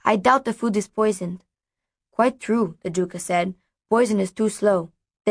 I doubt the food is poisoned." "Quite true," the Duca said. "Poison is too slow.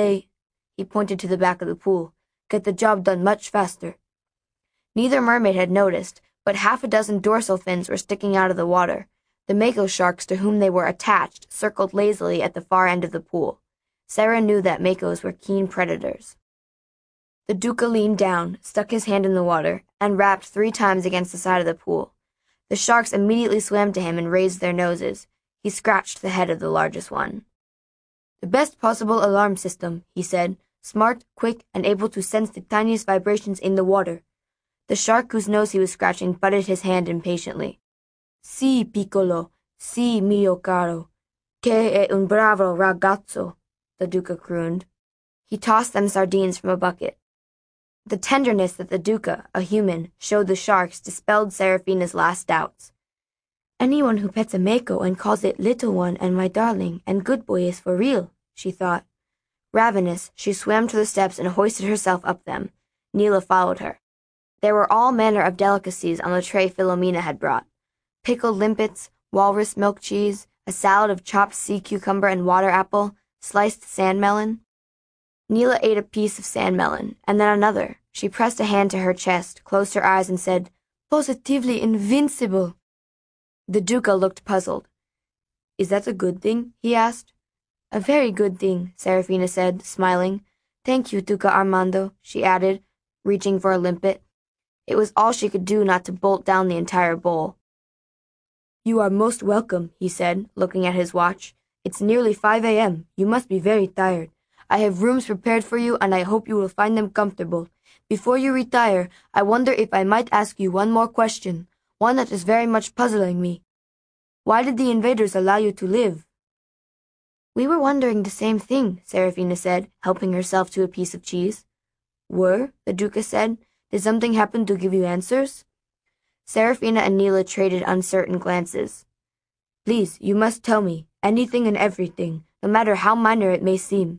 He pointed to the back of the pool, "get the job done much faster." Neither mermaid had noticed, but half a dozen dorsal fins were sticking out of the water. The mako sharks to whom they were attached circled lazily at the far end of the pool. Sarah knew that makos were keen predators. The Duca leaned down, stuck his hand in the water, and rapped 3 times against the side of the pool. The sharks immediately swam to him and raised their noses. He scratched the head of the largest one. "The best possible alarm system," he said. "Smart, quick, and able to sense the tiniest vibrations in the water." The shark whose nose he was scratching butted his hand impatiently. "Si, piccolo, si, mio caro, che è un bravo ragazzo," the Duca crooned. He tossed them sardines from a bucket. The tenderness that the Duca, a human, showed the sharks dispelled Serafina's last doubts. "Anyone who pets a mako and calls it little one and my darling and good boy is for real," she thought. Ravenous, she swam to the steps and hoisted herself up them. Neela followed her. There were all manner of delicacies on the tray Philomena had brought. Pickled limpets, walrus milk cheese, a salad of chopped sea cucumber and water apple, sliced sand melon. Neela ate a piece of sand melon, and then another. She pressed a hand to her chest, closed her eyes, and said, "Positively invincible." The Duca looked puzzled. "Is that a good thing?" he asked. "A very good thing," Serafina said, smiling. "Thank you, Duca Armando," she added, reaching for a limpet. It was all she could do not to bolt down the entire bowl. "You are most welcome," he said, looking at his watch. "It's nearly 5 a.m. You must be very tired. I have rooms prepared for you, and I hope you will find them comfortable. Before you retire, I wonder if I might ask you one more question, one that is very much puzzling me. Why did the invaders allow you to live?" "We were wondering the same thing," Serafina said, helping herself to a piece of cheese. "Were?" the Duca said. "Did something happen to give you answers?" Serafina and Neela traded uncertain glances. "Please, you must tell me, anything and everything, no matter how minor it may seem."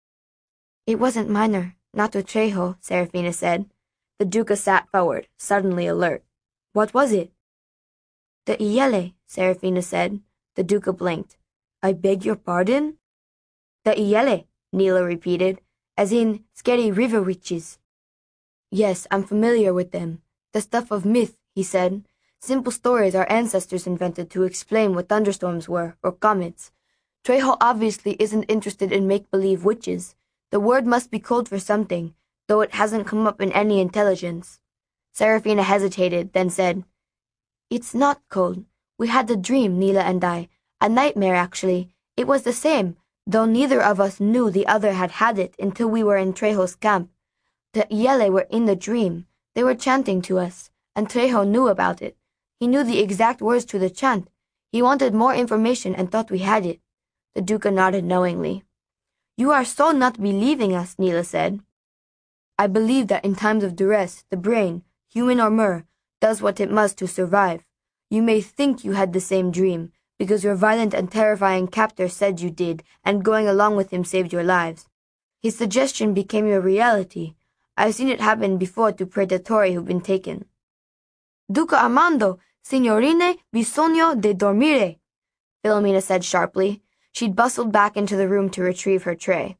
"It wasn't minor, not to Trejo," Serafina said. The Duca sat forward, suddenly alert. "What was it?" "The Iele," Serafina said. The Duca blinked. "I beg your pardon?" "The Iele," Neela repeated, "as in scary river witches." "Yes, I'm familiar with them. The stuff of myth," he said. "Simple stories our ancestors invented to explain what thunderstorms were, or comets. Trejo obviously isn't interested in make-believe witches. The word must be code for something, though it hasn't come up in any intelligence." Serafina hesitated, then said, "It's not code. We had a dream, Neela and I. A nightmare, actually. It was the same, though neither of us knew the other had had it until we were in Trejo's camp. The Iele were in the dream. They were chanting to us, and Trejo knew about it. He knew the exact words to the chant. He wanted more information and thought we had it." The Duca nodded knowingly. "You are so not believing us," Neela said. "I believe that in times of duress, the brain, human or mer, does what it must to survive. You may think you had the same dream, because your violent and terrifying captor said you did, and going along with him saved your lives. His suggestion became your reality. I've seen it happen before to predatori who've been taken." "Duca Armando, signorine bisogno de dormire," Philomena said sharply. She'd bustled back into the room to retrieve her tray.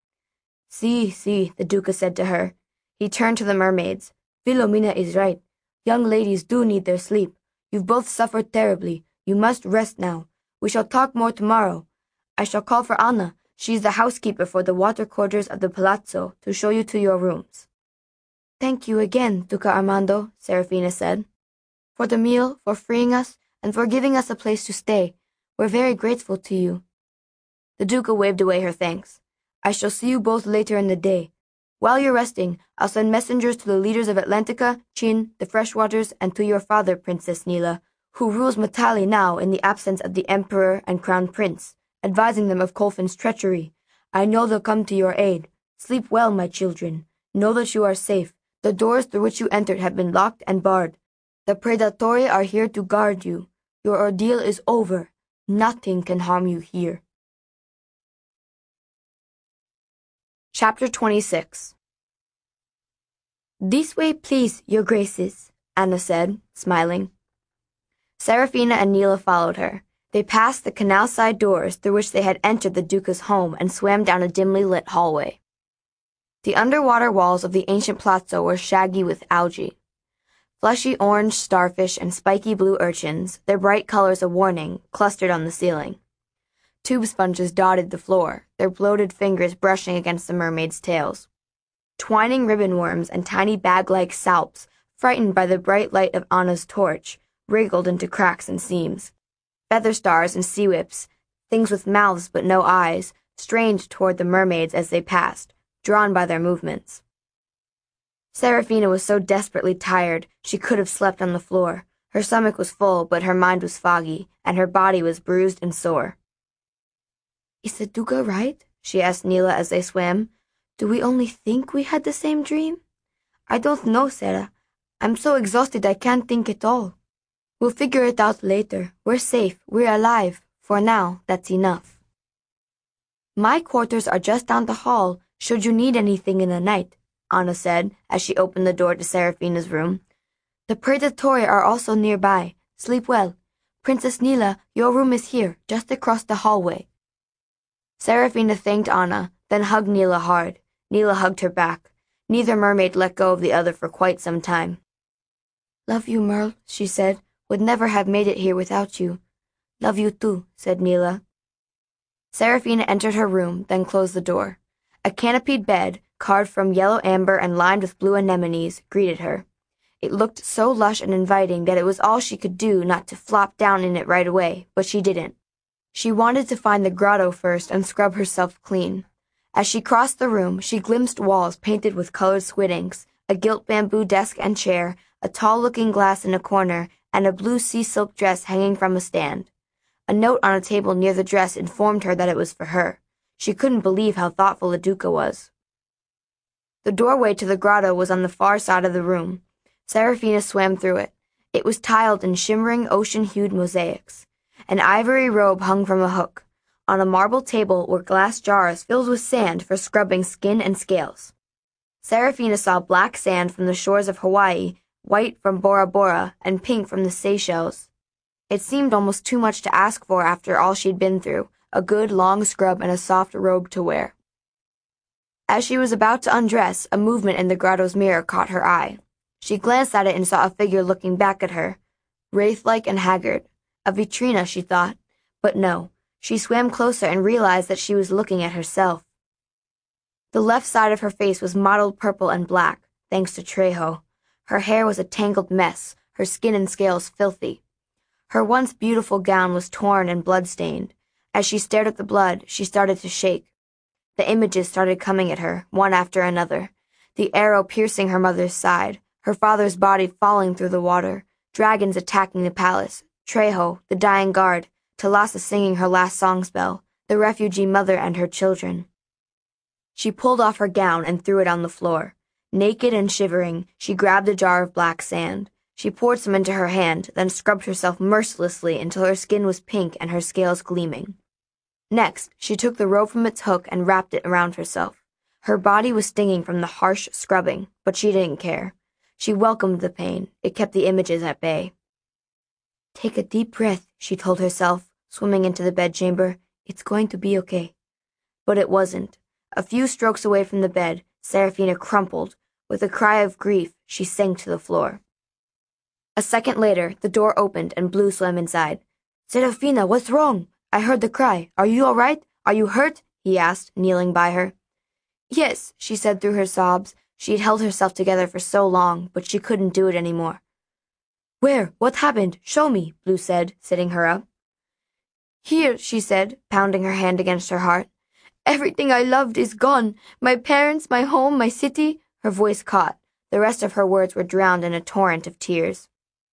"Si, the Duca said to her. He turned to the mermaids. "Philomena is right. Young ladies do need their sleep. You've both suffered terribly. You must rest now. We shall talk more tomorrow. I shall call for Anna. She's the housekeeper for the water quarters of the palazzo, to show you to your rooms." "Thank you again, Duca Armando," Serafina said. "For the meal, for freeing us, and for giving us a place to stay. We're very grateful to you." The Duca waved away her thanks. "I shall see you both later in the day. While you're resting, I'll send messengers to the leaders of Atlantica, Chin, the Freshwaters, and to your father, Princess Neela, who rules Matali now in the absence of the Emperor and Crown Prince, advising them of Kolfin's treachery. I know they'll come to your aid. Sleep well, my children. Know that you are safe. The doors through which you entered have been locked and barred. The Predatori are here to guard you. Your ordeal is over. Nothing can harm you here." Chapter 26. "This way, please, your graces," Anna said, smiling. Serafina and Neela followed her. They passed the canal-side doors through which they had entered the Duca's home and swam down a dimly lit hallway. The underwater walls of the ancient palazzo were shaggy with algae. Fleshy orange starfish and spiky blue urchins, their bright colors a warning, clustered on the ceiling. Tube sponges dotted the floor, their bloated fingers brushing against the mermaids' tails. Twining ribbon worms and tiny bag-like salps, frightened by the bright light of Anna's torch, wriggled into cracks and seams. Feather stars and sea whips, things with mouths but no eyes, strained toward the mermaids as they passed, drawn by their movements. Serafina was so desperately tired she could have slept on the floor. Her stomach was full, but her mind was foggy, and her body was bruised and sore. "Is the Duca right?" she asked Nila as they swam. "Do we only think we had the same dream?" "I don't know, Sarah. I'm so exhausted I can't think at all. We'll figure it out later. We're safe. We're alive. For now, that's enough." "My quarters are just down the hall, should you need anything in the night," Anna said as she opened the door to Serafina's room. "The Predatori are also nearby. Sleep well. Princess Nila, your room is here, just across the hallway." Serafina thanked Anna, then hugged Nila hard. Nila hugged her back. Neither mermaid let go of the other for quite some time. "Love you, Merle," she said. "Would never have made it here without you." "Love you too," said Nila. Serafina entered her room, then closed the door. A canopied bed, carved from yellow amber and lined with blue anemones, greeted her. It looked so lush and inviting that it was all she could do not to flop down in it right away, but she didn't. She wanted to find the grotto first and scrub herself clean. As she crossed the room, she glimpsed walls painted with colored squid inks, a gilt bamboo desk and chair, a tall-looking glass in a corner, and a blue sea silk dress hanging from a stand. A note on a table near the dress informed her that it was for her. She couldn't believe how thoughtful the Duca was. The doorway to the grotto was on the far side of the room. Serafina swam through it. It was tiled in shimmering ocean-hued mosaics. An ivory robe hung from a hook. On a marble table were glass jars filled with sand for scrubbing skin and scales. Serafina saw black sand from the shores of Hawaii, white from Bora Bora, and pink from the Seychelles. It seemed almost too much to ask for after all she'd been through, a good long scrub and a soft robe to wear. As she was about to undress, a movement in the grotto's mirror caught her eye. She glanced at it and saw a figure looking back at her, wraith-like and haggard. A vitrina, she thought, but no. She swam closer and realized that she was looking at herself. The left side of her face was mottled purple and black, thanks to Trejo. Her hair was a tangled mess, her skin and scales filthy. Her once beautiful gown was torn and blood-stained. As she stared at the blood, she started to shake. The images started coming at her, one after another. The arrow piercing her mother's side, her father's body falling through the water, dragons attacking the palace, Trejo, the dying guard, Talassa singing her last song spell, the refugee mother and her children. She pulled off her gown and threw it on the floor. Naked and shivering, she grabbed a jar of black sand. She poured some into her hand, then scrubbed herself mercilessly until her skin was pink and her scales gleaming. Next, she took the rope from its hook and wrapped it around herself. Her body was stinging from the harsh scrubbing, but she didn't care. She welcomed the pain. It kept the images at bay. "Take a deep breath," she told herself, swimming into the bedchamber. "It's going to be okay." But it wasn't. A few strokes away from the bed, Serafina crumpled. With a cry of grief, she sank to the floor. A second later, the door opened and Blue swam inside. "Serafina, what's wrong? I heard the cry. Are you all right? Are you hurt?" he asked, kneeling by her. "Yes," she said through her sobs. She had held herself together for so long, but she couldn't do it anymore. "Where? What happened? Show me," Blue said, sitting her up. "Here," she said, pounding her hand against her heart. "Everything I loved is gone. My parents, my home, my city." Her voice caught. The rest of her words were drowned in a torrent of tears.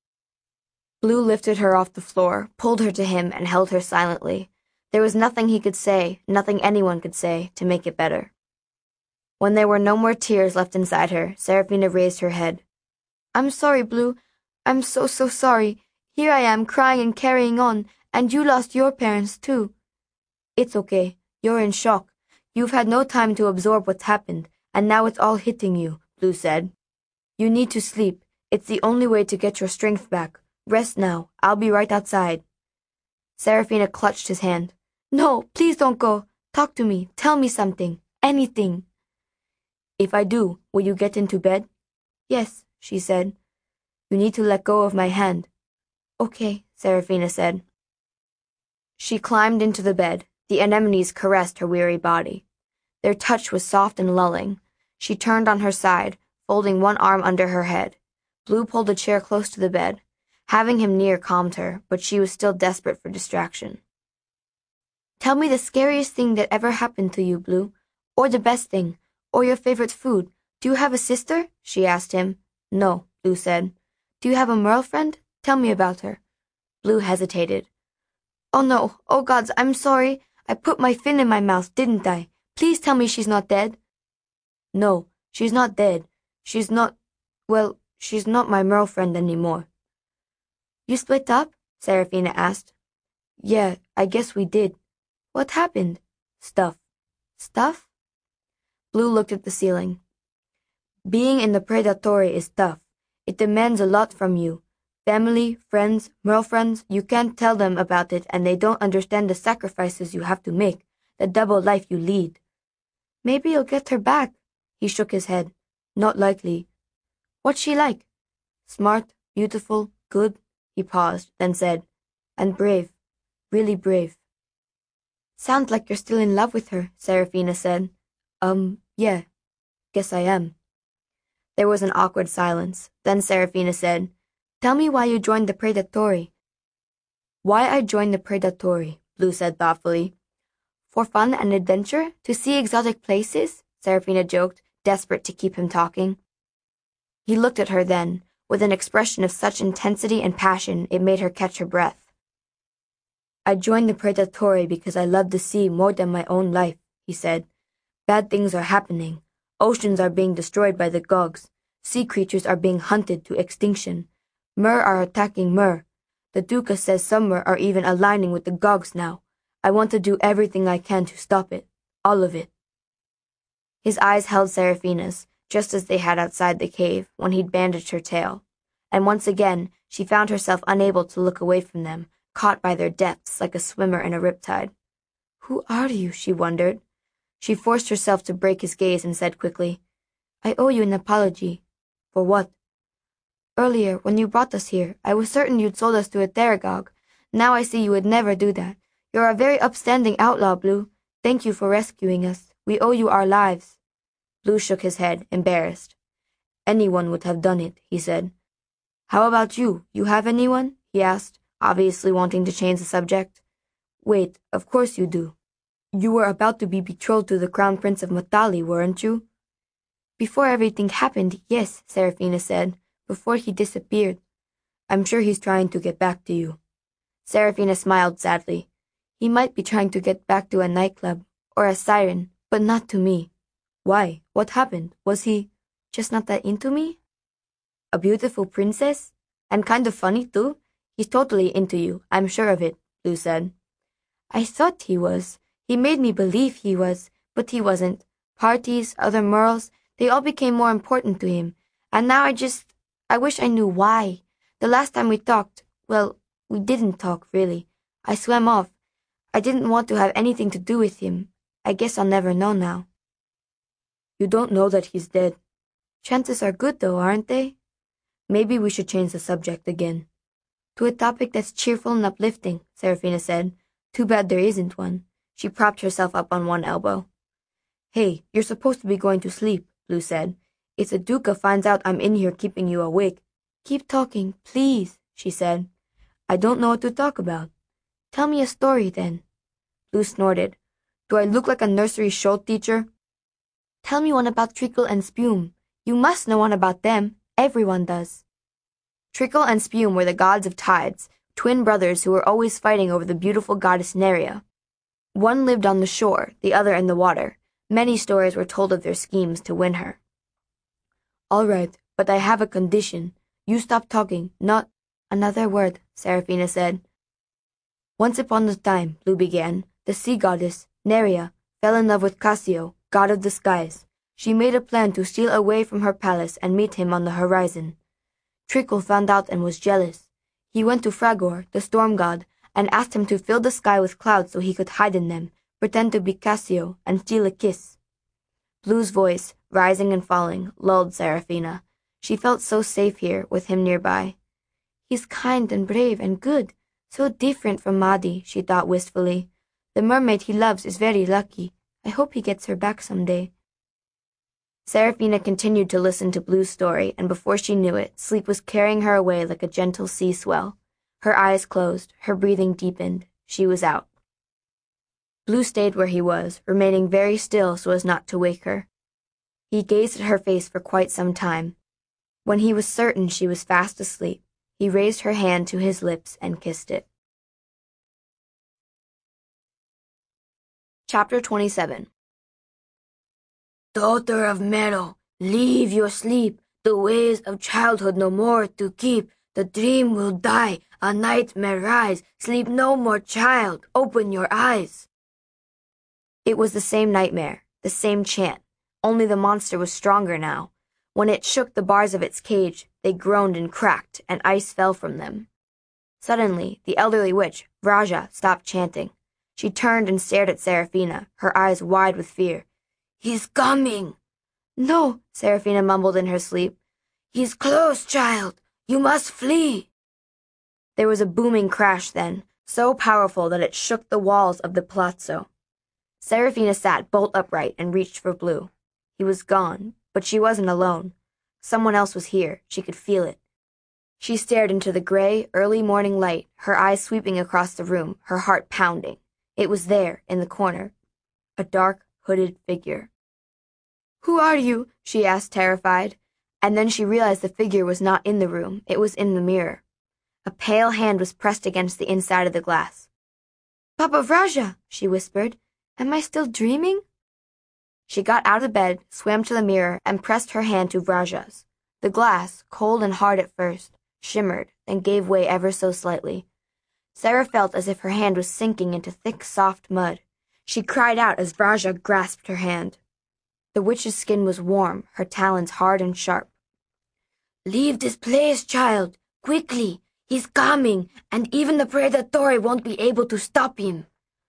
Blue lifted her off the floor, pulled her to him, and held her silently. There was nothing he could say, nothing anyone could say, to make it better. When there were no more tears left inside her, Serafina raised her head. "I'm sorry, Blue. I'm so sorry. Here I am crying and carrying on, and you lost your parents too." "It's okay. You're in shock. You've had no time to absorb what's happened, and now it's all hitting you," Blue said. "You need to sleep. It's the only way to get your strength back. Rest now. I'll be right outside." Seraphina clutched his hand. No, please don't go. Talk to me. Tell me something. Anything. If I do, will you get into bed? Yes, she said. You need to let go of my hand. Okay, Seraphina said. She climbed into the bed. The anemones caressed her weary body. Their touch was soft and lulling. She turned on her side, folding one arm under her head. Blue pulled a chair close to the bed. Having him near calmed her, but she was still desperate for distraction. Tell me the scariest thing that ever happened to you, Blue. Or the best thing. Or your favorite food. Do you have a sister? She asked him. No, Blue said. Do you have a merle friend? Tell me about her. Blue hesitated. Oh no, oh gods, I'm sorry. I put my fin in my mouth, didn't I? Please tell me she's not dead. No, she's not dead. She's not my merle friend anymore. You split up? Seraphina asked. Yeah, I guess we did. What happened? Stuff. Stuff? Blue looked at the ceiling. Being in the predatory is tough. It demands a lot from you. Family, friends, merle friends, you can't tell them about it and they don't understand the sacrifices you have to make, the double life you lead. Maybe you'll get her back. He shook his head. Not likely. What's she like? Smart, beautiful, good. He paused, then said, and brave. Really brave. Sounds like you're still in love with her, Seraphina said. Yeah. Guess I am. There was an awkward silence. Then Seraphina said, Tell me why you joined the predatory. Why I joined the predatory, Blue said thoughtfully. For fun and adventure? To see exotic places? Seraphina joked, desperate to keep him talking. He looked at her then, with an expression of such intensity and passion it made her catch her breath. I joined the predatory because I love the sea more than my own life, he said. Bad things are happening. Oceans are being destroyed by the Gogs. Sea creatures are being hunted to extinction. Mer are attacking Mer. The Duca says some Mer are even aligning with the Gogs now. I want to do everything I can to stop it. All of it. His eyes held Seraphina's, just as they had outside the cave when he'd bandaged her tail. And once again, she found herself unable to look away from them, caught by their depths like a swimmer in a riptide. Who are you? She wondered. She forced herself to break his gaze and said quickly, I owe you an apology. For what? Earlier, when you brought us here, I was certain you'd sold us to a Theragog. Now I see you would never do that. You're a very upstanding outlaw, Blue. Thank you for rescuing us. We owe you our lives. Blue shook his head, embarrassed. Anyone would have done it, he said. How about you? You have anyone? He asked, obviously wanting to change the subject. Wait, of course you do. You were about to be betrothed to the Crown Prince of Matali, weren't you? Before everything happened, yes, Seraphina said, before he disappeared. I'm sure he's trying to get back to you. Seraphina smiled sadly. He might be trying to get back to a nightclub, or a siren, but not to me. Why? What happened? Was he just not that into me? A beautiful princess? And kind of funny, too? He's totally into you, I'm sure of it, Blue said. I thought he was. He made me believe he was, but he wasn't. Parties, other merles, they all became more important to him. And now I wish I knew why. The last time we talked, well, we didn't talk, really. I swam off. I didn't want to have anything to do with him. I guess I'll never know now. You don't know that he's dead. Chances are good, though, aren't they? Maybe we should change the subject again. To a topic that's cheerful and uplifting, Seraphina said. Too bad there isn't one. She propped herself up on one elbow. Hey, you're supposed to be going to sleep, Blue said. If the Duca finds out I'm in here keeping you awake. Keep talking, please, she said. I don't know what to talk about. Tell me a story, then. Blue snorted. Do I look like a nursery show teacher? Tell me one about Trickle and Spume. You must know one about them. Everyone does. Trickle and Spume were the gods of tides, twin brothers who were always fighting over the beautiful goddess Neria. One lived on the shore, the other in the water. Many stories were told of their schemes to win her. All right, but I have a condition. You stop talking, not another word, Seraphina said. Once upon a time, Blue began, the sea goddess, Neria, fell in love with Cassio, god of the skies. She made a plan to steal away from her palace and meet him on the horizon. Trickle found out and was jealous. He went to Fragor, the storm god, and asked him to fill the sky with clouds so he could hide in them, pretend to be Cassio, and steal a kiss. Blue's voice, rising and falling, lulled Seraphina. She felt so safe here, with him nearby. He's kind and brave and good, so different from Maddie, she thought wistfully. The mermaid he loves is very lucky. I hope he gets her back someday. Seraphina continued to listen to Blue's story, and before she knew it, sleep was carrying her away like a gentle sea swell. Her eyes closed, her breathing deepened. She was out. Blue stayed where he was, remaining very still so as not to wake her. He gazed at her face for quite some time. When he was certain she was fast asleep, he raised her hand to his lips and kissed it. Chapter 27. Daughter of Meadow, leave your sleep, the ways of childhood no more to keep. The dream will die, a nightmare rise. Sleep no more, child, open your eyes. It was the same nightmare, the same chant, only the monster was stronger now. When it shook the bars of its cage, they groaned and cracked, and ice fell from them. Suddenly, the elderly witch, Vraja, stopped chanting. She turned and stared at Seraphina, her eyes wide with fear. He's coming. No, Seraphina mumbled in her sleep. He's close, child. You must flee. There was a booming crash then, so powerful that it shook the walls of the palazzo. Seraphina sat bolt upright and reached for Blue. He was gone, but she wasn't alone. Someone else was here. She could feel it. She stared into the gray, early morning light, her eyes sweeping across the room, her heart pounding. It was there, in the corner. A dark, hooded figure. Who are you? She asked, terrified. And then she realized the figure was not in the room. It was in the mirror. A pale hand was pressed against the inside of the glass. Papa Vraja, she whispered. Am I still dreaming? She got out of bed, swam to the mirror, and pressed her hand to Vraja's. The glass, cold and hard at first, shimmered, then gave way ever so slightly. Sarah felt as if her hand was sinking into thick, soft mud. She cried out as Vraja grasped her hand. The witch's skin was warm, her talons hard and sharp. Leave this place, child, quickly. He's coming, and even the Predatore won't be able to stop him.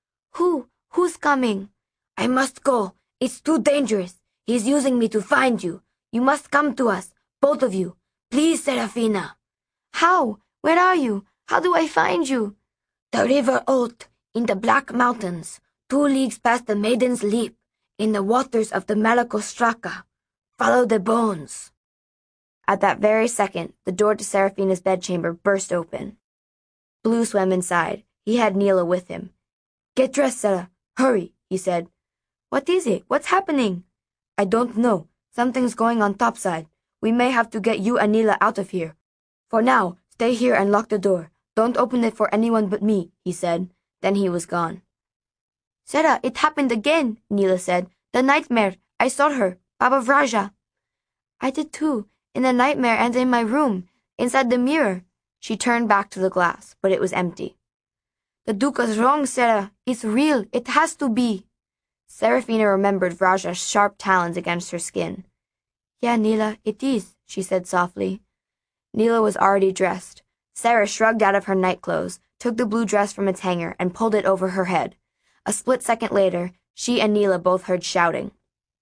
Who's coming? I must go. It's too dangerous. He's using me to find you. You must come to us, both of you. Please, Seraphina. How? Where are you? How do I find you? The river Olt, in the Black Mountains, 2 leagues past the Maiden's Leap, in the waters of the Malacostraca. Follow the bones. At that very second, the door to Seraphina's bedchamber burst open. Blue swam inside. He had Neela with him. Get dressed, Sarah. Hurry, he said. What is it? What's happening? I don't know. Something's going on topside. We may have to get you and Neela out of here. For now, stay here and lock the door. Don't open it for anyone but me, he said. Then he was gone. Sarah, it happened again, Neela said. The nightmare. I saw her. Baba Vraja. I did too. In the nightmare and in my room. Inside the mirror. She turned back to the glass, but it was empty. The Duca's wrong, Sarah. It's real. It has to be. Seraphina remembered Vraja's sharp talons against her skin. Yeah, Neela, it is, she said softly. Neela was already dressed. Sarah shrugged out of her nightclothes, took the blue dress from its hanger, and pulled it over her head. A split second later, she and Neela both heard shouting.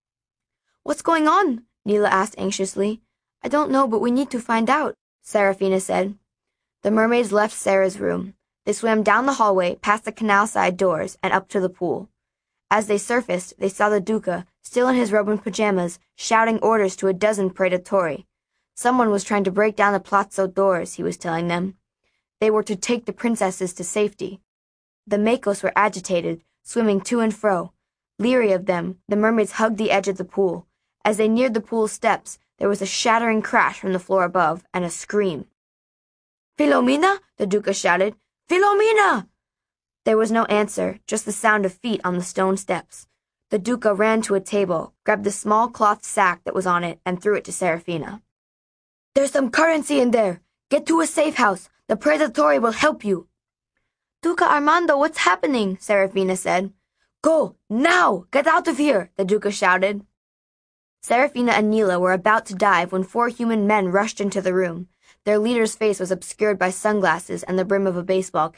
What's going on? Neela asked anxiously. I don't know, but we need to find out, Seraphina said. The mermaids left Sarah's room. They swam down the hallway, past the canal-side doors, and up to the pool. As they surfaced, they saw the Duca, still in his robe and pajamas, shouting orders to a dozen Predatori. Someone was trying to break down the palazzo doors, he was telling them. They were to take the princesses to safety. The Makos were agitated, swimming to and fro. Leery of them, the mermaids hugged the edge of the pool. As they neared the pool's steps, there was a shattering crash from the floor above, and a scream. Filomena? The Duca shouted. Filomena! There was no answer, just the sound of feet on the stone steps. The Duca ran to a table, grabbed the small cloth sack that was on it, and threw it to Seraphina. There's some currency in there. Get to a safe house. The Predatore will help you. Duca Armando, what's happening? Seraphina said. Go, now! Get out of here! The Duca shouted. Seraphina and Neela were about to dive when 4 human men rushed into the room. Their leader's face was obscured by sunglasses and the brim of a baseball cap,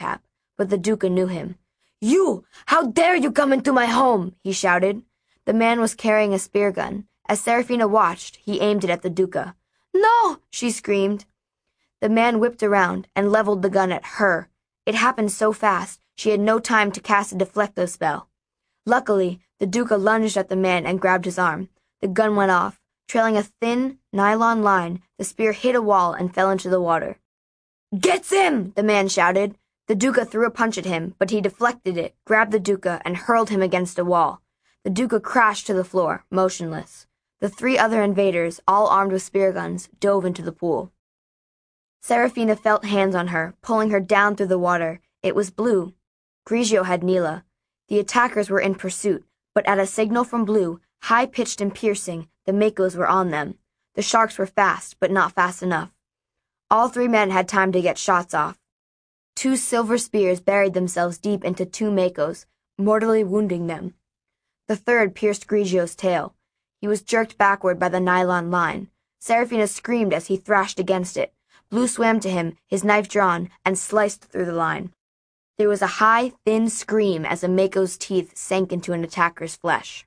but the Duca knew him. "You! How dare you come into my home!" he shouted. The man was carrying a spear gun. As Serafina watched, he aimed it at the Duca. "No!" she screamed. The man whipped around and leveled the gun at her. It happened so fast, she had no time to cast a deflecto spell. Luckily, the Duca lunged at the man and grabbed his arm. The gun went off. Trailing a thin, nylon line, the spear hit a wall and fell into the water. "Gets him!" the man shouted. The Duca threw a punch at him, but he deflected it, grabbed the Duca, and hurled him against a wall. The Duca crashed to the floor, motionless. The 3 other invaders, all armed with spear guns, dove into the pool. Serafina felt hands on her, pulling her down through the water. It was Blue. Grigio had Nila. The attackers were in pursuit, but at a signal from Blue, high-pitched and piercing, the Makos were on them. The sharks were fast, but not fast enough. All 3 men had time to get shots off. 2 silver spears buried themselves deep into 2 Makos, mortally wounding them. The 3rd pierced Grigio's tail. He was jerked backward by the nylon line. Serafina screamed as he thrashed against it. Blue swam to him, his knife drawn, and sliced through the line. There was a high, thin scream as a Mako's teeth sank into an attacker's flesh.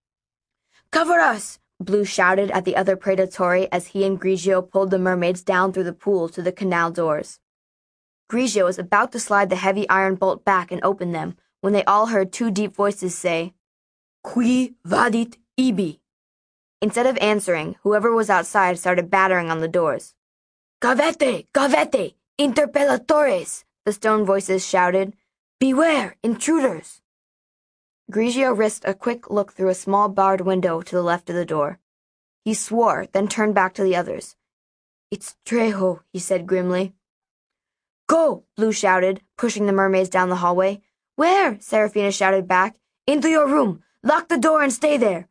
"Cover us!" Blue shouted at the other Predatori as he and Grigio pulled the mermaids down through the pool to the canal doors. Grigio was about to slide the heavy iron bolt back and open them when they all heard 2 deep voices say, "Qui vadit ibi?" Instead of answering, whoever was outside started battering on the doors. "Gavete! Gavete! Interpellatores!" the stone voices shouted. "Beware! Intruders!" Grigio risked a quick look through a small barred window to the left of the door. He swore, then turned back to the others. "It's Trejo," he said grimly. "Go!" Blue shouted, pushing the mermaids down the hallway. "Where?" Serafina shouted back. "Into your room! Lock the door and stay there!"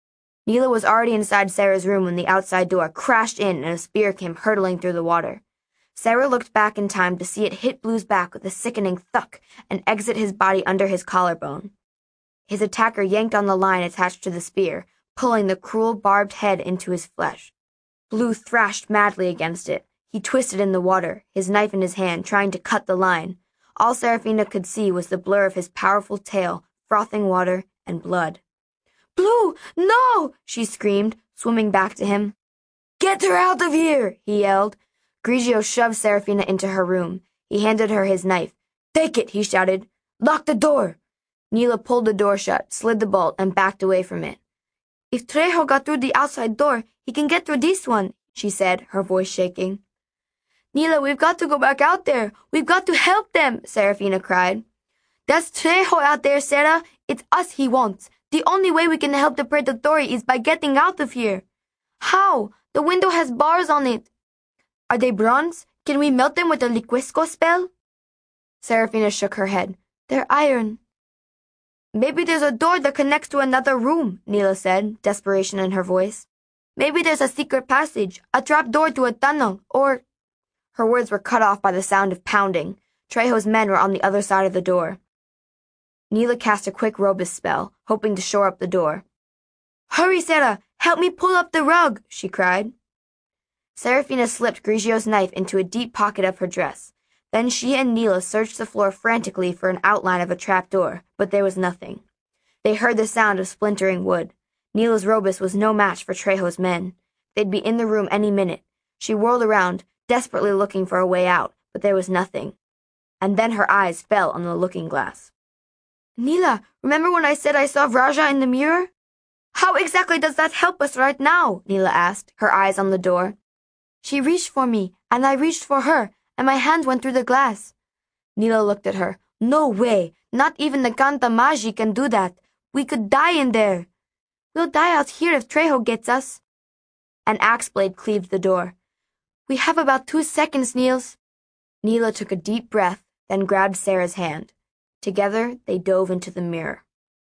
Nila was already inside Sarah's room when the outside door crashed in and a spear came hurtling through the water. Sarah looked back in time to see it hit Blue's back with a sickening thunk and exit his body under his collarbone. His attacker yanked on the line attached to the spear, pulling the cruel barbed head into his flesh. Blue thrashed madly against it. He twisted in the water, his knife in his hand, trying to cut the line. All Serafina could see was the blur of his powerful tail, frothing water, and blood. "Blue, no!" she screamed, swimming back to him. "Get her out of here!" he yelled. Grigio shoved Serafina into her room. He handed her his knife. "Take it," he shouted. "Lock the door." Nila pulled the door shut, slid the bolt, and backed away from it. "If Trejo got through the outside door, he can get through this one," she said, her voice shaking. "Nila, we've got to go back out there. We've got to help them," Serafina cried. "That's Trejo out there, Sarah. It's us he wants. The only way we can help the Predatori is by getting out of here." "How? The window has bars on it." "Are they bronze? Can we melt them with a Liquesco spell?" Serafina shook her head. "They're iron." "Maybe there's a door that connects to another room," Nila said, desperation in her voice. "Maybe there's a secret passage, a trap door to a tunnel, or—" Her words were cut off by the sound of pounding. Trejo's men were on the other side of the door. Nila cast a quick Robus spell, hoping to shore up the door. "Hurry, Sarah! Help me pull up the rug!" she cried. Serafina slipped Grigio's knife into a deep pocket of her dress. Then she and Nila searched the floor frantically for an outline of a trapdoor, but there was nothing. They heard the sound of splintering wood. Nila's Robus was no match for Trejo's men. They'd be in the room any minute. She whirled around, desperately looking for a way out, but there was nothing. And then her eyes fell on the looking-glass. "Nila, remember when I said I saw Vraja in the mirror?" "How exactly does that help us right now?" Nila asked, her eyes on the door. "She reached for me, and I reached for her, and my hand went through the glass." Nila looked at her. "No way! Not even the Canta Magi can do that. We could die in there." "We'll die out here if Trejo gets us." An axe blade cleaved the door. "We have about 2 seconds, Niels." Nila took a deep breath, then grabbed Sarah's hand. Together, they dove into the mirror.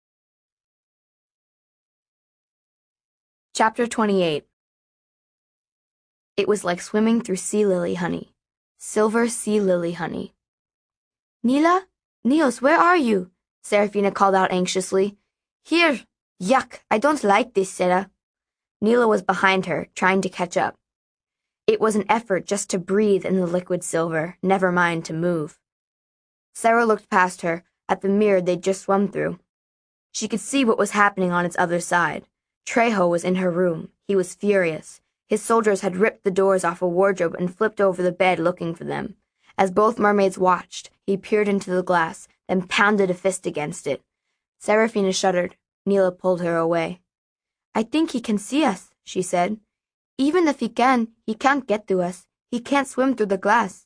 Chapter 28. It was like swimming through sea lily honey. Silver sea lily honey. "Nila? Niels, where are you?" Serafina called out anxiously. "Here. Yuck, I don't like this, Sarah." Nila was behind her, trying to catch up. It was an effort just to breathe in the liquid silver, never mind to move. Sarah looked past her, at the mirror they'd just swum through. She could see what was happening on its other side. Trejo was in her room. He was furious. His soldiers had ripped the doors off a wardrobe and flipped over the bed looking for them. As both mermaids watched, he peered into the glass, then pounded a fist against it. Seraphina shuddered. Neela pulled her away. "I think he can see us," she said. "Even if he can't get to us. He can't swim through the glass."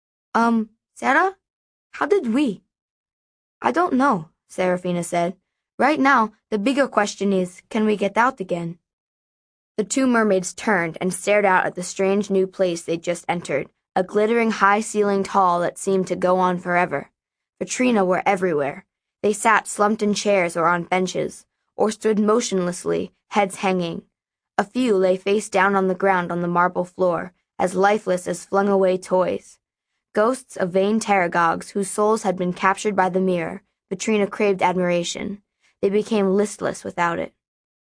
Sarah? How did we?" "I don't know," Seraphina said. "Right now, the bigger question is, can we get out again?" The two mermaids turned and stared out at the strange new place they'd just entered, a glittering high-ceilinged hall that seemed to go on forever. Vitrina were everywhere. They sat slumped in chairs or on benches, or stood motionlessly, heads hanging. A few lay face down on the ground on the marble floor, as lifeless as flung-away toys. Ghosts of vain taragogues whose souls had been captured by the mirror, Vitrina craved admiration. They became listless without it.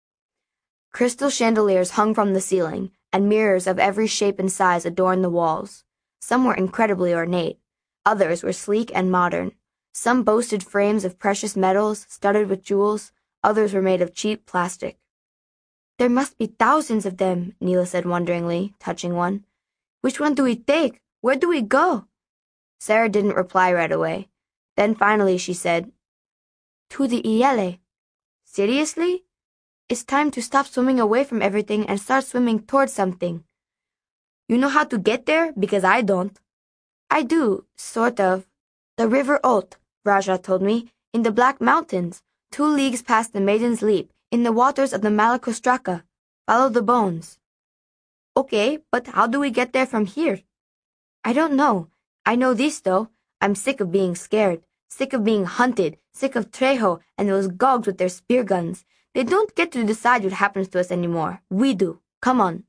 Crystal chandeliers hung from the ceiling, and mirrors of every shape and size adorned the walls. Some were incredibly ornate. Others were sleek and modern. Some boasted frames of precious metals, studded with jewels. Others were made of cheap plastic. "There must be thousands of them," Neela said wonderingly, touching one. "Which one do we take? Where do we go?" Sarah didn't reply right away. Then finally she said, "To the Iele." "Seriously? It's time to stop swimming away from everything and start swimming towards something." "You know how to get there? Because I don't." "I do, sort of. The River Olt, Raja told me, in the Black Mountains, 2 leagues past the Maiden's Leap, in the waters of the Malacostraca. Follow the bones." "Okay, but how do we get there from here?" "I don't know. I know this, though. I'm sick of being scared, sick of being hunted, sick of Trejo and those gogs with their spear guns. They don't get to decide what happens to us anymore. We do. Come on."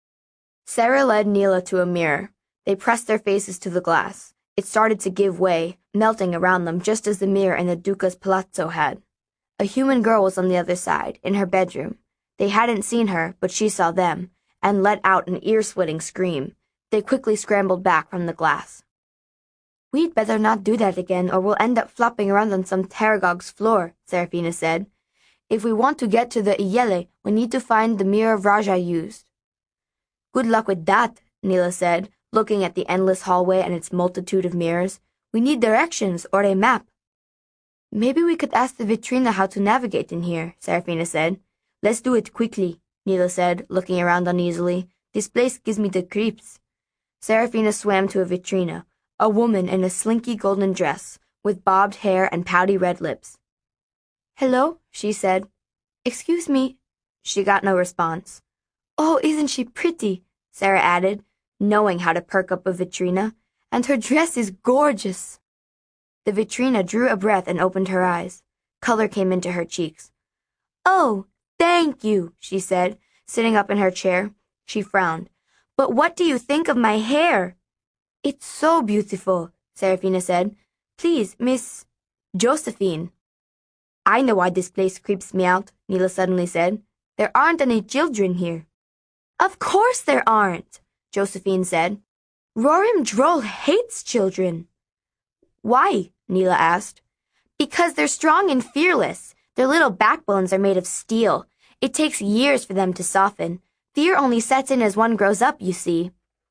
Sarah led Neela to a mirror. They pressed their faces to the glass. It started to give way, melting around them just as the mirror in the Duca's palazzo had. A human girl was on the other side, in her bedroom. They hadn't seen her, but she saw them, and let out an ear-splitting scream. They quickly scrambled back from the glass. "We'd better not do that again, or we'll end up flopping around on some Taragog's floor," Seraphina said. "If we want to get to the Iele, we need to find the mirror Raja used." "Good luck with that," Neela said, looking at the endless hallway and its multitude of mirrors. "We need directions, or a map." "Maybe we could ask the Vitrina how to navigate in here," Seraphina said. "Let's do it quickly," Neela said, looking around uneasily. "This place gives me the creeps." Seraphina swam to a Vitrina, a woman in a slinky golden dress, with bobbed hair and pouty red lips. "Hello," she said. "Excuse me." She got no response. "Oh, isn't she pretty?" Sarah added, knowing how to perk up a Vitrina. "And her dress is gorgeous." The Vitrina drew a breath and opened her eyes. Color came into her cheeks. "Oh, thank you," she said, sitting up in her chair. She frowned. "But what do you think of my hair?" "It's so beautiful," Seraphina said. "Please, Miss Josephine." "I know why this place creeps me out," Neela suddenly said. "There aren't any children here." "Of course there aren't," Josephine said. "Rorim Droll hates children." "Why?" Neela asked. "Because they're strong and fearless. Their little backbones are made of steel. It takes years for them to soften. Fear only sets in as one grows up, you see."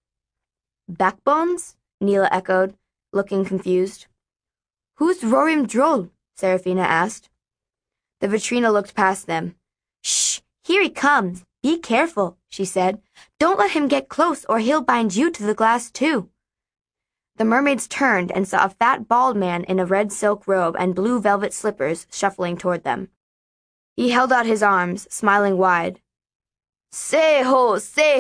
"Backbones?" Neela echoed, looking confused. "Who's Rorim Droll?" Seraphina asked. The Vitrina looked past them. "Shh! Here he comes! Be careful," she said. "Don't let him get close or he'll bind you to the glass too." The mermaids turned and saw a fat bald man in a red silk robe and blue velvet slippers shuffling toward them. He held out his arms, smiling wide. Say-ho,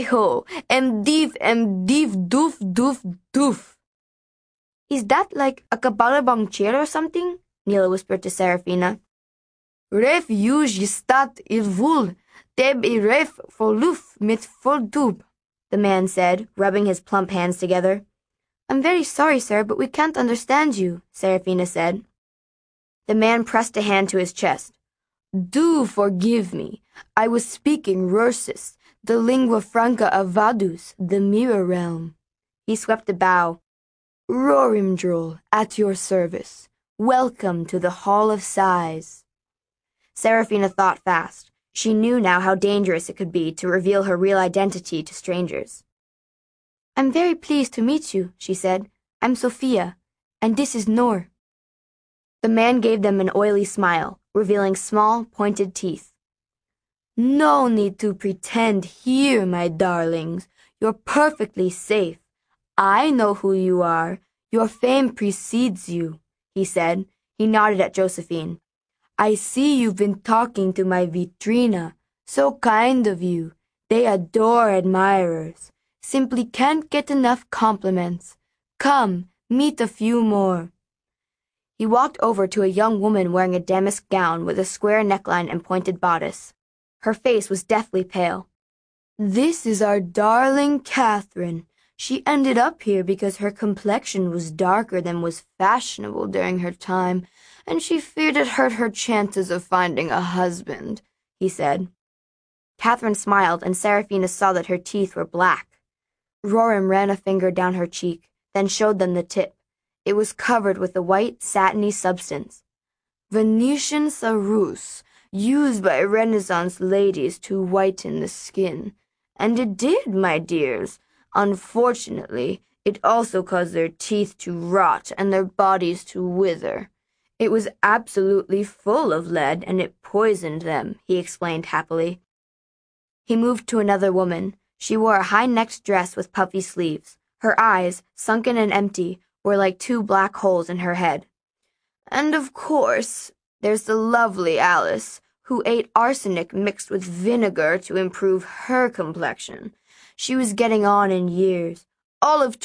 mdiv, doof, doof, doof." "Is that like a kabalabong chair or something?" Neela whispered to Seraphina. "Ref yuj stat ilvul, teb iref foluf mit foldub," the man said, rubbing his plump hands together. "I'm very sorry, sir, but we can't understand you," Seraphina said. The man pressed a hand to his chest. "Do forgive me. I was speaking Rursis, the lingua franca of Vadus, the mirror realm." He swept a bow. Rorimdrol, at your service. Welcome to the Hall of Sighs. Seraphina thought fast. She knew now how dangerous it could be to reveal her real identity to strangers. I'm very pleased to meet you, she said. I'm Sophia, and this is Nor. The man gave them an oily smile, revealing small, pointed teeth. No need to pretend here, my darlings. You're perfectly safe. I know who you are. Your fame precedes you, he said. He nodded at Josephine. I see you've been talking to my Vitrina. So kind of you. They adore admirers. Simply can't get enough compliments. Come, meet a few more. He walked over to a young woman wearing a damask gown with a square neckline and pointed bodice. Her face was deathly pale. This is our darling Catherine. She ended up here because her complexion was darker than was fashionable during her time, and she feared it hurt her chances of finding a husband, he said. Catherine smiled, and Seraphina saw that her teeth were black. Rorim ran a finger down her cheek, then showed them the tip. It was covered with a white, satiny substance. Venetian ceruse, used by Renaissance ladies to whiten the skin. And it did, my dears. Unfortunately, it also caused their teeth to rot and their bodies to wither. It was absolutely full of lead, and it poisoned them, he explained happily. He moved to another woman. She wore a high-necked dress with puffy sleeves. Her eyes, sunken and empty, were like two black holes in her head. And of course, there's the lovely Alice, who ate arsenic mixed with vinegar to improve her complexion. She was getting on in years, all of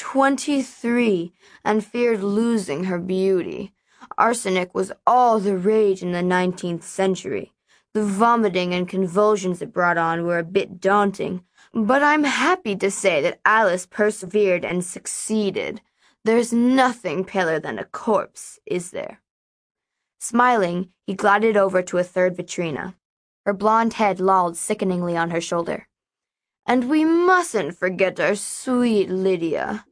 23, and feared losing her beauty. Arsenic was all the rage in the 19th century. The vomiting and convulsions it brought on were a bit daunting, but I'm happy to say that Alice persevered and succeeded. There's nothing paler than a corpse, is there? Smiling, he glided over to a third Vitrina. Her blonde head lolled sickeningly on her shoulder. And we mustn't forget our sweet Lydia.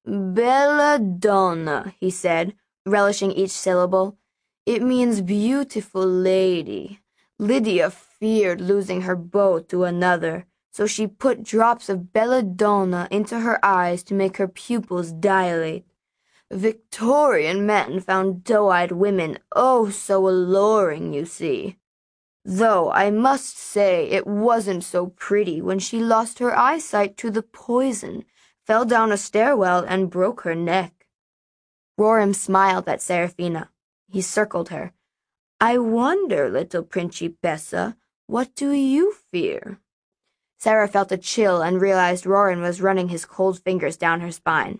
Belladonna, he said, relishing each syllable. It means beautiful lady. Lydia feared losing her beau to another, so she put drops of belladonna into her eyes to make her pupils dilate. Victorian men found doe-eyed women oh so alluring, you see. Though I must say it wasn't so pretty when she lost her eyesight to the poison, fell down a stairwell, and broke her neck. Rorim smiled at Seraphina. He circled her. I wonder, little Principessa, what do you fear? Sarah felt a chill and realized Rorim was running his cold fingers down her spine.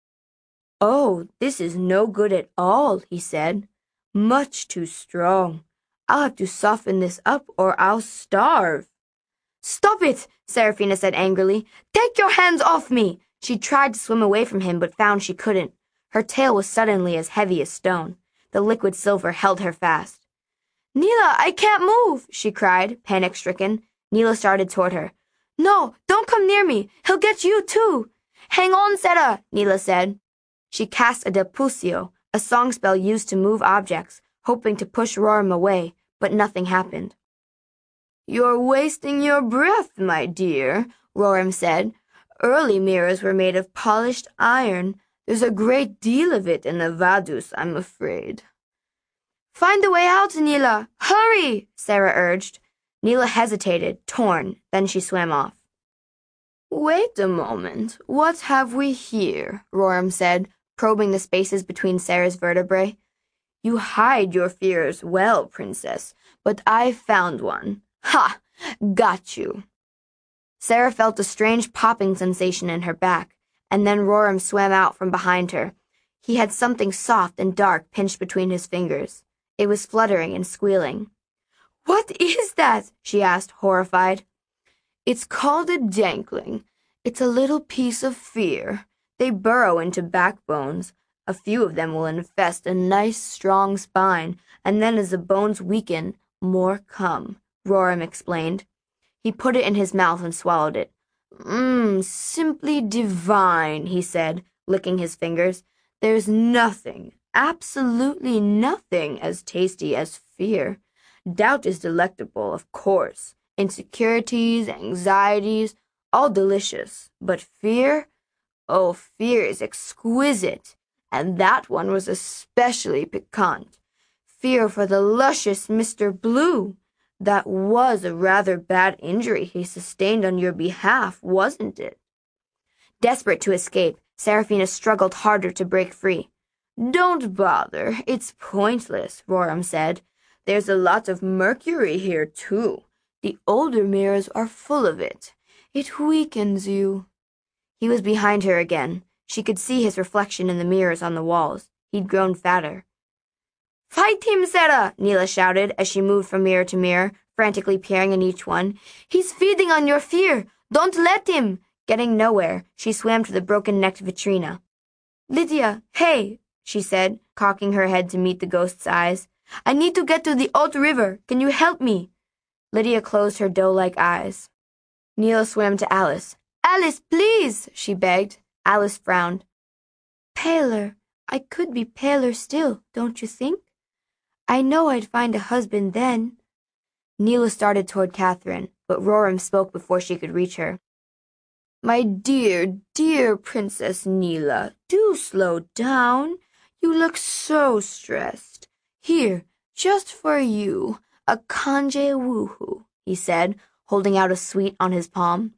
Oh, this is no good at all, he said. Much too strong. I'll have to soften this up or I'll starve. Stop it, Seraphina said angrily. Take your hands off me. She tried to swim away from him but found she couldn't. Her tail was suddenly as heavy as stone. The liquid silver held her fast. Nila, I can't move, she cried, panic-stricken. Nila started toward her. No, don't come near me. He'll get you too. Hang on, Sera, Nila said. She cast a Depucio, a song spell used to move objects, hoping to push Rorim away, but nothing happened. You're wasting your breath, my dear, Rorim said. Early mirrors were made of polished iron. There's a great deal of it in the Vadus, I'm afraid. Find a way out, Nila. Hurry, Sarah urged. Nila hesitated, torn, then she swam off. Wait a moment. What have we here? Rorim said, probing the spaces between Sarah's vertebrae. You hide your fears well, princess, but I found one. Ha! Got you. Sarah felt a strange popping sensation in her back, and then Rorim swam out from behind her. He had something soft and dark pinched between his fingers. It was fluttering and squealing. What is that? She asked, horrified. It's called a dankling. It's a little piece of fear. They burrow into backbones. A few of them will infest a nice, strong spine, and then as the bones weaken, more come, Rorim explained. He put it in his mouth and swallowed it. Simply divine, he said, licking his fingers. There's nothing, absolutely nothing as tasty as fear. Doubt is delectable, of course. Insecurities, anxieties, all delicious. But fear? Oh, fear is exquisite. And that one was especially piquant. Fear for the luscious Mr. Blue. That was a rather bad injury he sustained on your behalf, wasn't it? Desperate to escape, Seraphina struggled harder to break free. Don't bother, it's pointless, Roram said. There's a lot of mercury here, too. The older mirrors are full of it. It weakens you. He was behind her again. She could see his reflection in the mirrors on the walls. He'd grown fatter. Fight him, Sarah! Neela shouted as she moved from mirror to mirror, frantically peering in each one. He's feeding on your fear. Don't let him! Getting nowhere, she swam to the broken-necked Vitrina. Lydia, hey, she said, cocking her head to meet the ghost's eyes. I need to get to the Haute River. Can you help me? Lydia closed her doe-like eyes. Neela swam to Alice. Alice, please, she begged. Alice frowned. Paler. I could be paler still, don't you think? I know I'd find a husband then. Neela started toward Catherine, but Roram spoke before she could reach her. My dear, dear Princess Neela, do slow down. You look so stressed. Here, just for you, a canje woohoo, he said, holding out a sweet on his palm.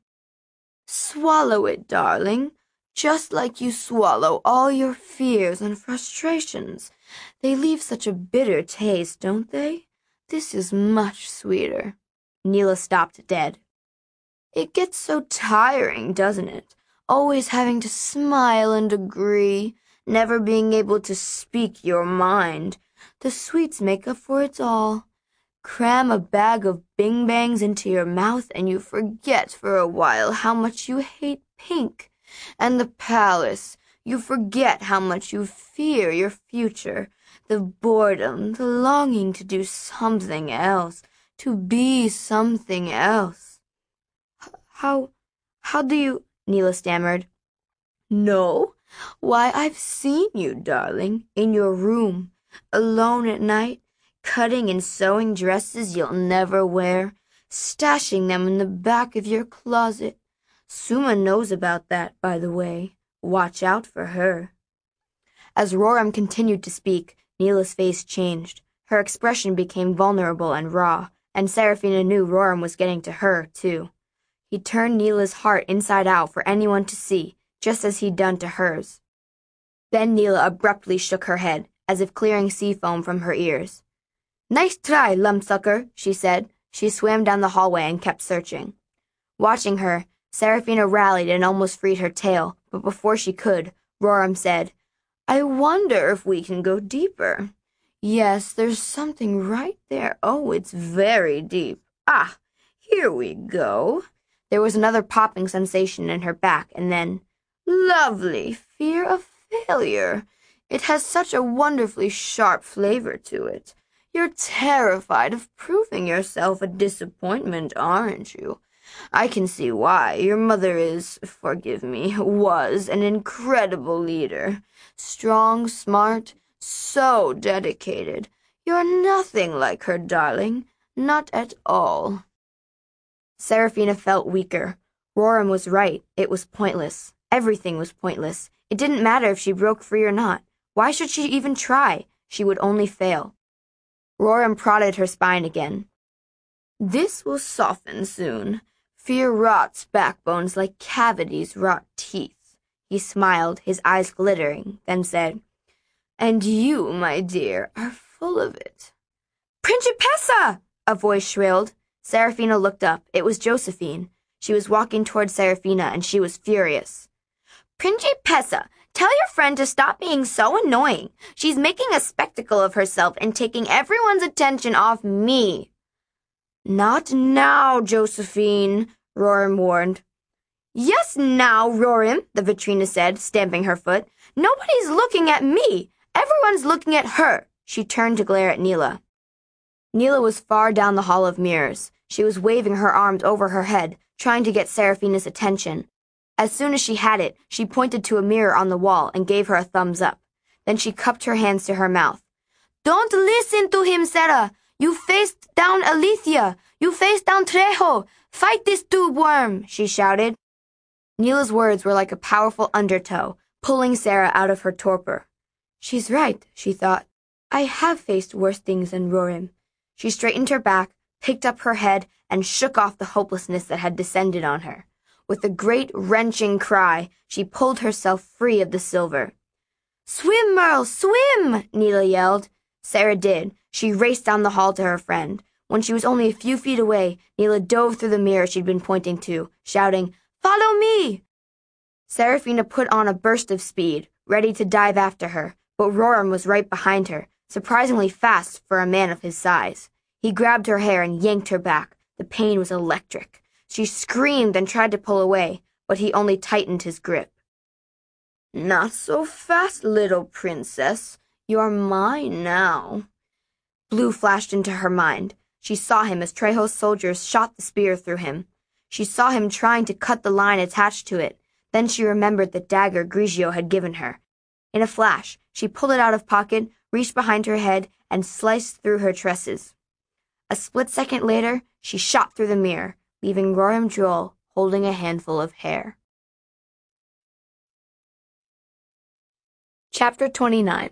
Swallow it, darling, just like you swallow all your fears and frustrations. They leave such a bitter taste, don't they? This is much sweeter. Neela stopped dead. It gets so tiring, doesn't it? Always having to smile and agree, never being able to speak your mind. The sweets make up for it all. Cram a bag of bing-bangs into your mouth and you forget for a while how much you hate pink. And the palace, you forget how much you fear your future. The boredom, the longing to do something else, to be something else. How do you, Neela stammered. No? Why, I've seen you, darling, in your room, alone at night, cutting and sewing dresses you'll never wear, stashing them in the back of your closet. Suma knows about that, by the way. Watch out for her. As Roram continued to speak, Neela's face changed. Her expression became vulnerable and raw, and Seraphina knew Roram was getting to her, too. He turned Neela's heart inside out for anyone to see, just as he'd done to hers. Then Neela abruptly shook her head, as if clearing sea foam from her ears. Nice try, lumpsucker, she said. She swam down the hallway and kept searching. Watching her, Seraphina rallied and almost freed her tail, but before she could, Roram said, I wonder if we can go deeper. Yes, there's something right there. Oh, it's very deep. Ah, here we go. There was another popping sensation in her back, and then, lovely, fear of failure. It has such a wonderfully sharp flavor to it. You're terrified of proving yourself a disappointment, aren't you? I can see why. Your mother is, forgive me, was an incredible leader. Strong, smart, so dedicated. You're nothing like her, darling. Not at all. Seraphina felt weaker. Roram was right. It was pointless. Everything was pointless. It didn't matter if she broke free or not. Why should she even try? She would only fail. Roram prodded her spine again. This will soften soon. Fear rots backbones like cavities rot teeth. He smiled, his eyes glittering, then said, And you, my dear, are full of it. Principessa! A voice shrilled. Seraphina looked up. It was Josephine. She was walking toward Seraphina, and she was furious. Principessa, tell your friend to stop being so annoying. She's making a spectacle of herself and taking everyone's attention off me. Not now, Josephine, Roram warned. Yes, now, Roram, the Vitrina said, stamping her foot. Nobody's looking at me. Everyone's looking at her. She turned to glare at Neela. Neela was far down the hall of mirrors. She was waving her arms over her head, trying to get Seraphina's attention. As soon as she had it, she pointed to a mirror on the wall and gave her a thumbs up. Then she cupped her hands to her mouth. Don't listen to him, Sarah. You faced down Alethea. You faced down Trejo. Fight this tube worm, she shouted. Neela's words were like a powerful undertow, pulling Sarah out of her torpor. She's right, she thought. I have faced worse things than Rorim. She straightened her back, picked up her head, and shook off the hopelessness that had descended on her. With a great wrenching cry, she pulled herself free of the silver. Swim, Merle, swim! Neela yelled. Sarah did. She raced down the hall to her friend. When she was only a few feet away, Neela dove through the mirror she'd been pointing to, shouting, Follow me! Seraphina put on a burst of speed, ready to dive after her, but Rorim was right behind her, surprisingly fast for a man of his size. He grabbed her hair and yanked her back. The pain was electric. She screamed and tried to pull away, but he only tightened his grip. Not so fast, little princess. You're mine now. Blue flashed into her mind. She saw him as Trejo's soldiers shot the spear through him. She saw him trying to cut the line attached to it. Then she remembered the dagger Grigio had given her. In a flash, she pulled it out of pocket, reached behind her head, and sliced through her tresses. A split second later, she shot through the mirror, leaving Rorim Droll holding a handful of hair. Chapter 29.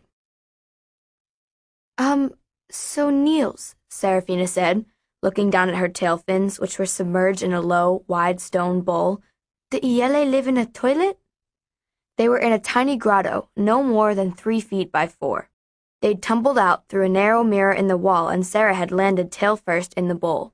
So Niels, Seraphina said, looking down at her tail fins, which were submerged in a low, wide stone bowl. Did Iele live in a toilet? They were in a tiny grotto, no more than 3 feet by 4. They'd tumbled out through a narrow mirror in the wall, and Sarah had landed tail first in the bowl.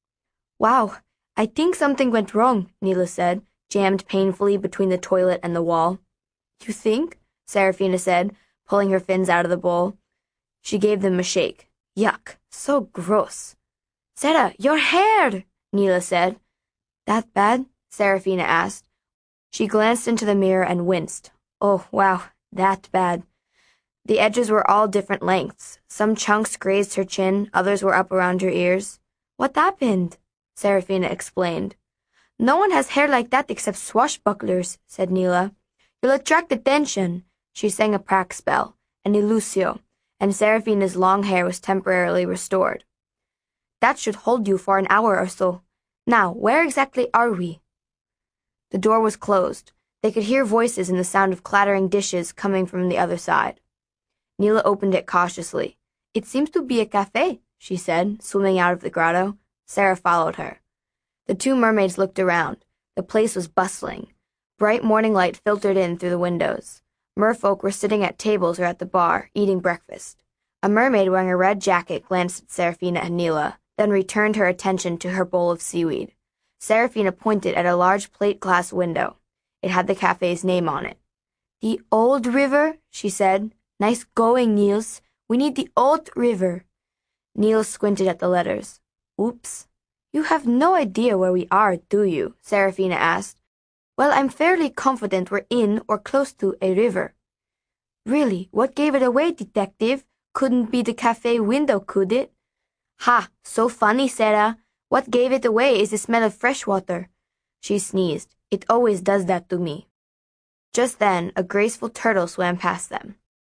Wow, I think something went wrong, Neela said, jammed painfully between the toilet and the wall. You think? Seraphina said, pulling her fins out of the bowl. She gave them a shake. Yuck, so gross. Sarah, your hair, Neela said. That bad? Seraphina asked. She glanced into the mirror and winced. Oh, wow, that bad. The edges were all different lengths. Some chunks grazed her chin, others were up around her ears. What happened? Seraphina explained. No one has hair like that except swashbucklers, said Neela. You'll attract attention. She sang a prac spell, an illusio, and Seraphina's long hair was temporarily restored. That should hold you for an hour or so. Now, where exactly are we? The door was closed. They could hear voices and the sound of clattering dishes coming from the other side. Neela opened it cautiously. It seems to be a cafe, she said, swimming out of the grotto. Sarah followed her. The 2 mermaids looked around. The place was bustling. Bright morning light filtered in through the windows. Merfolk were sitting at tables or at the bar, eating breakfast. A mermaid wearing a red jacket glanced at Seraphina and Neela, then returned her attention to her bowl of seaweed. Seraphina pointed at a large plate-glass window. It had the cafe's name on it. The Old River, she said. Nice going, Niels. We need the Old River. Niels squinted at the letters. Oops. You have no idea where we are, do you? Seraphina asked. Well, I'm fairly confident we're in or close to a river. Really, what gave it away, detective? Couldn't be the cafe window, could it? Ha, so funny, Sarah. What gave it away is the smell of fresh water. She sneezed. It always does that to me. Just then, a graceful turtle swam past them.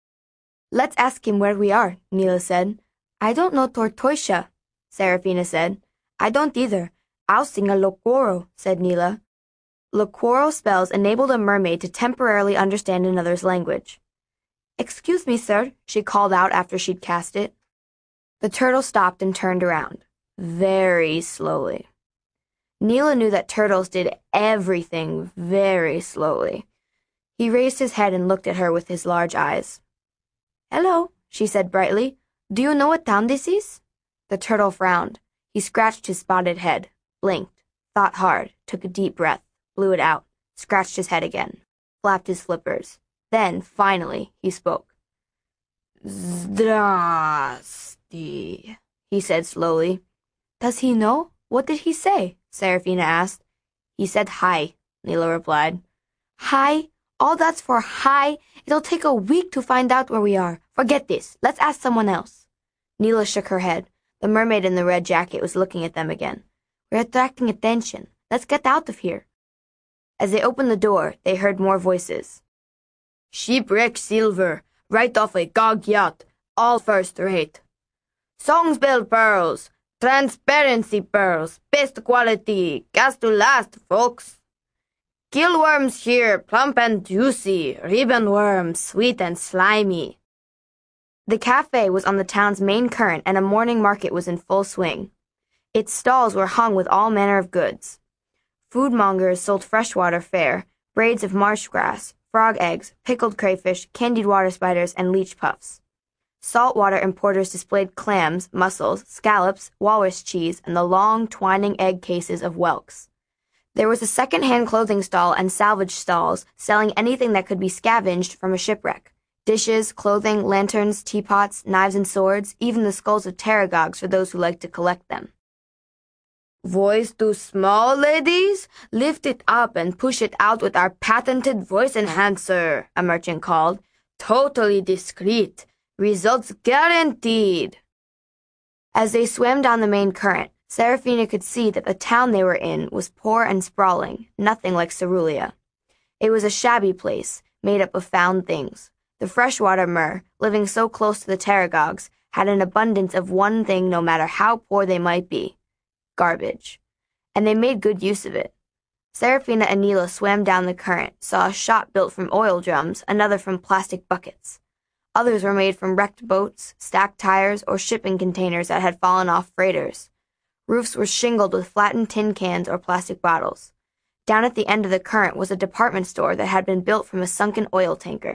Let's ask him where we are, Neela said. I don't know Tortoisia, Seraphina said. I don't either. I'll sing a Loquoro, said Neela. Loquoro spells enabled a mermaid to temporarily understand another's language. Excuse me, sir, she called out after she'd cast it. The turtle stopped and turned around, very slowly. Neela knew that turtles did everything very slowly. He raised his head and looked at her with his large eyes. Hello, she said brightly. Do you know what town this is? The turtle frowned. He scratched his spotted head, blinked, thought hard, took a deep breath, blew it out, scratched his head again, flapped his flippers. Then, finally, he spoke. Zdrasti, he said slowly. Does he know? What did he say? Seraphina asked. He said hi, Neela replied. Hi? All that's for hi? It'll take a week to find out where we are. Forget this. Let's ask someone else. Neela shook her head. The mermaid in the red jacket was looking at them again. We're attracting attention. Let's get out of here. As they opened the door, they heard more voices. Shipwreck silver. right off a gog yacht, all first rate. Song's-billed pearls, transparency pearls, best quality, gas to last, folks. Gillworms here, plump and juicy, ribbon worms, sweet and slimy. The cafe was on the town's main current, and a morning market was in full swing. Its stalls were hung with all manner of goods. Foodmongers sold freshwater fare, braids of marsh grass, frog eggs, pickled crayfish, candied water spiders, and leech puffs. Saltwater importers displayed clams, mussels, scallops, walrus cheese, and the long, twining egg cases of whelks. There was a second-hand clothing stall and salvage stalls selling anything that could be scavenged from a shipwreck. Dishes, clothing, lanterns, teapots, knives and swords, even the skulls of pterygogs for those who liked to collect them. Voice too small, ladies? Lift it up and push it out with our patented voice enhancer, a merchant called. Totally discreet. Results guaranteed. As they swam down the main current, Seraphina could see that the town they were in was poor and sprawling, nothing like Cerulia. It was a shabby place, made up of found things. The freshwater mer, living so close to the pterygogs, had an abundance of one thing no matter how poor they might be: garbage. And they made good use of it. Seraphina and Neela swam down the current, saw a shop built from oil drums, another from plastic buckets. Others were made from wrecked boats, stacked tires, or shipping containers that had fallen off freighters. Roofs were shingled with flattened tin cans or plastic bottles. Down at the end of the current was a department store that had been built from a sunken oil tanker.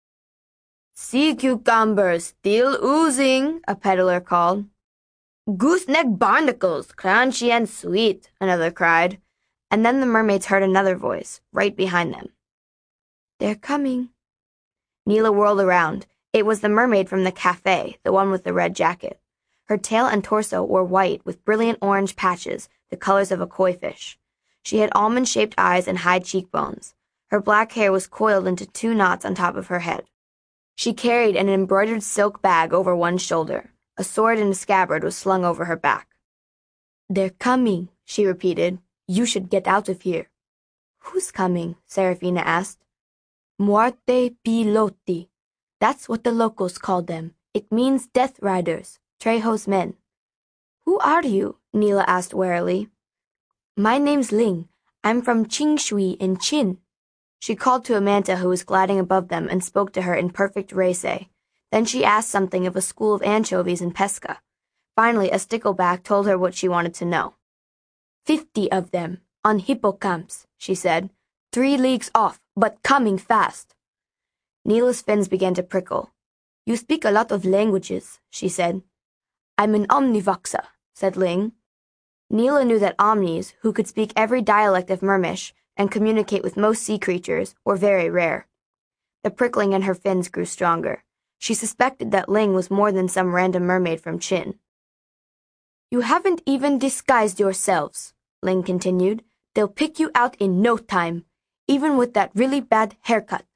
Sea cucumbers, still oozing, a peddler called. Gooseneck barnacles, crunchy and sweet, another cried. And then the mermaids heard another voice, right behind them. They're coming. Neela whirled around. It was the mermaid from the cafe, the one with the red jacket. Her tail and torso were white with brilliant orange patches, the colors of a koi fish. She had almond-shaped eyes and high cheekbones. Her black hair was coiled into 2 knots on top of her head. She carried an embroidered silk bag over one shoulder. A sword in a scabbard was slung over her back. They're coming, she repeated. You should get out of here. Who's coming? Seraphina asked. Muerte Pilotti. That's what the locals call them. It means death riders. Trejo's men. Who are you? Neela asked warily. My name's Ling. I'm from Qingshui in Qin. She called to Amanta, who was gliding above them, and spoke to her in perfect Reise. Then she asked something of a school of anchovies in Pesca. Finally, a stickleback told her what she wanted to know. 50 of them, on hippocamps, she said. 3 leagues off, but coming fast. Neela's fins began to prickle. You speak a lot of languages, she said. I'm an omnivoxa, said Ling. Neela knew that omnis, who could speak every dialect of Mermish and communicate with most sea creatures, were very rare. The prickling in her fins grew stronger. She suspected that Ling was more than some random mermaid from Qin. You haven't even disguised yourselves, Ling continued. They'll pick you out in no time, even with that really bad haircut.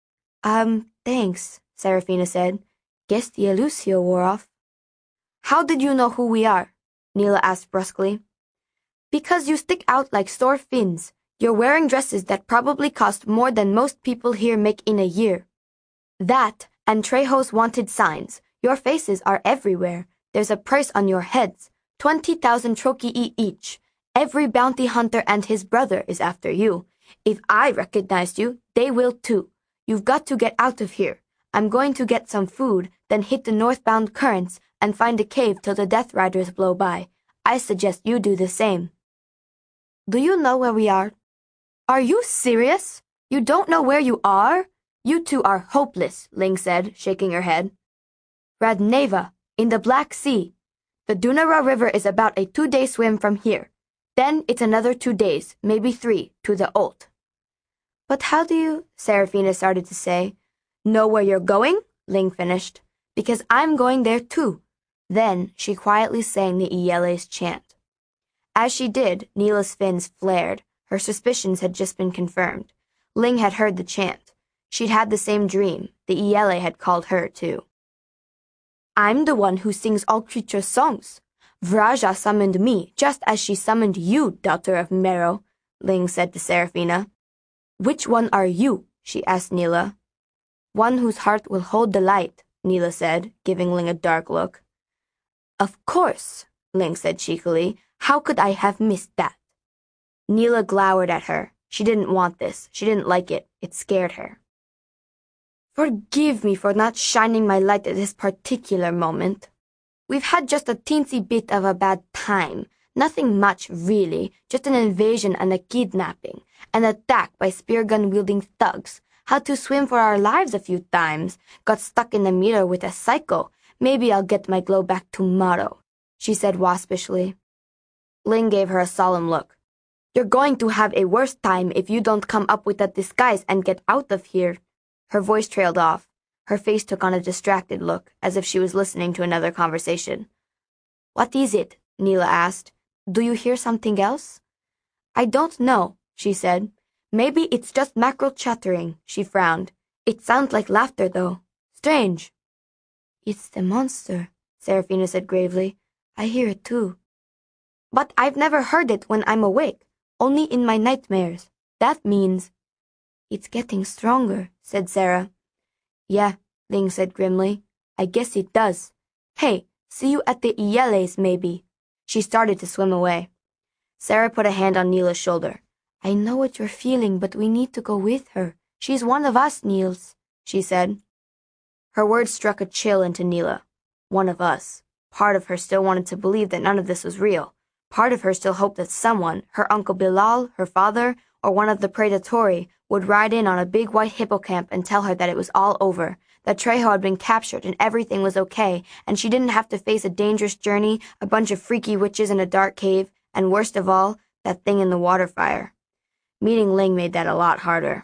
Thanks, Seraphina said. Guess the Elusio wore off. How did you know who we are? Neela asked brusquely. Because you stick out like sore fins. You're wearing dresses that probably cost more than most people here make in a year. That, and Trejo's wanted signs. Your faces are everywhere. There's a price on your heads. 20,000 trochii each. Every bounty hunter and his brother is after you. If I recognized you, they will too. You've got to get out of here. I'm going to get some food, then hit the northbound currents and find a cave till the Death Riders blow by. I suggest you do the same. Do you know where we are? Are you serious? You don't know where you are? You two are hopeless, Ling said, shaking her head. Radneva, in the Black Sea. The Dunara River is about a 2-day swim from here. Then it's another 2 days, maybe 3, to the Olt. But how do you, Seraphina started to say. Know where you're going? Ling finished. Because I'm going there too. Then she quietly sang the Iele's chant. As she did, Neela's fins flared. Her suspicions had just been confirmed. Ling had heard the chant. She'd had the same dream. The Iele had called her too. I'm the one who sings all creatures' songs. Vraja summoned me, just as she summoned you, daughter of Mero, Ling said to Seraphina. Which one are you? She asked Neela. One whose heart will hold the light, Neela said, giving Ling a dark look. Of course, Ling said cheekily. How could I have missed that? Neela glowered at her. She didn't want this. She didn't like it. It scared her. Forgive me for not shining my light at this particular moment. We've had just a teensy bit of a bad time. Nothing much, really. Just an invasion and a kidnapping. An attack by spear-gun-wielding thugs. Had to swim for our lives a few times. Got stuck in the mirror with a psycho. Maybe I'll get my glow back tomorrow, she said waspishly. Ling gave her a solemn look. You're going to have a worse time if you don't come up with a disguise and get out of here. Her voice trailed off. Her face took on a distracted look, as if she was listening to another conversation. What is it? Neela asked. Do you hear something else? I don't know, she said. Maybe it's just mackerel chattering, she frowned. It sounds like laughter, though. Strange. It's the monster, Seraphina said gravely. I hear it, too. But I've never heard it when I'm awake, only in my nightmares. That means... It's getting stronger, said Sarah. Yeah, Ling said grimly. I guess it does. Hey, see you at the Ieles, maybe. She started to swim away. Sarah put a hand on Neela's shoulder. I know what you're feeling, but we need to go with her. She's one of us, Niels, she said. Her words struck a chill into Neela. One of us. Part of her still wanted to believe that none of this was real. Part of her still hoped that someone, her Uncle Bilal, her father, or one of the Predatori, would ride in on a big white hippocamp and tell her that it was all over, that Trejo had been captured and everything was okay, and she didn't have to face a dangerous journey, a bunch of freaky witches in a dark cave, and worst of all, that thing in the water fire. Meeting Ling made that a lot harder.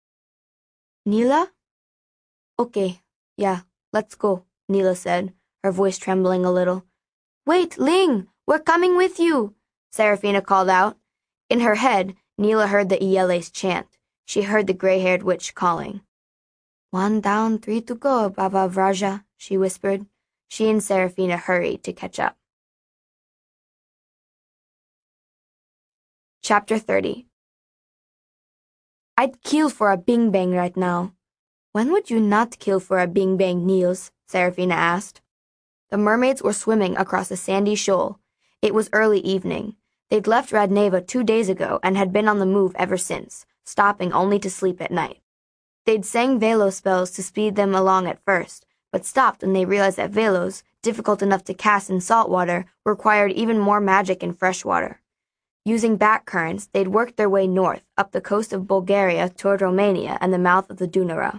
Neela? Okay, yeah, let's go, Neela said, her voice trembling a little. Wait, Ling, we're coming with you, Seraphina called out. In her head, Neela heard the Ieles chant. She heard the gray-haired witch calling. 1 down, 3 to go, Baba Vraja, she whispered. She and Seraphina hurried to catch up. Chapter 30. I'd kill for a Bing Bang right now. When would you not kill for a Bing Bang, Niels? Seraphina asked. The mermaids were swimming across a sandy shoal. It was early evening. They'd left Radneva 2 days ago and had been on the move ever since, stopping only to sleep at night. They'd sang velo spells to speed them along at first, but stopped when they realized that velos, difficult enough to cast in salt water, required even more magic in fresh water. Using back currents, they'd worked their way north, up the coast of Bulgaria toward Romania and the mouth of the Dunara.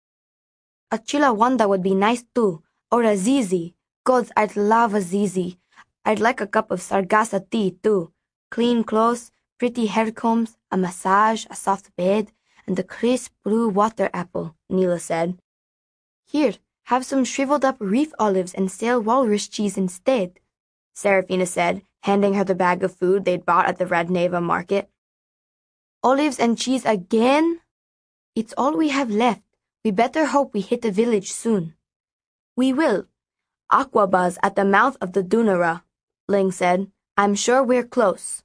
A chilawanda would be nice too, or a zizi. Gods, I'd love a zizi. I'd like a cup of sargassa tea too. Clean clothes, pretty hair combs, a massage, a soft bed, and a crisp blue water apple, Neela said. Here, have some shriveled-up reef olives and stale walrus cheese instead, Seraphina said, handing her the bag of food they'd bought at the Radneva market. Olives and cheese again? It's all we have left. We better hope we hit the village soon. We will. Aquabuzz at the mouth of the Dunara, Ling said. I'm sure we're close.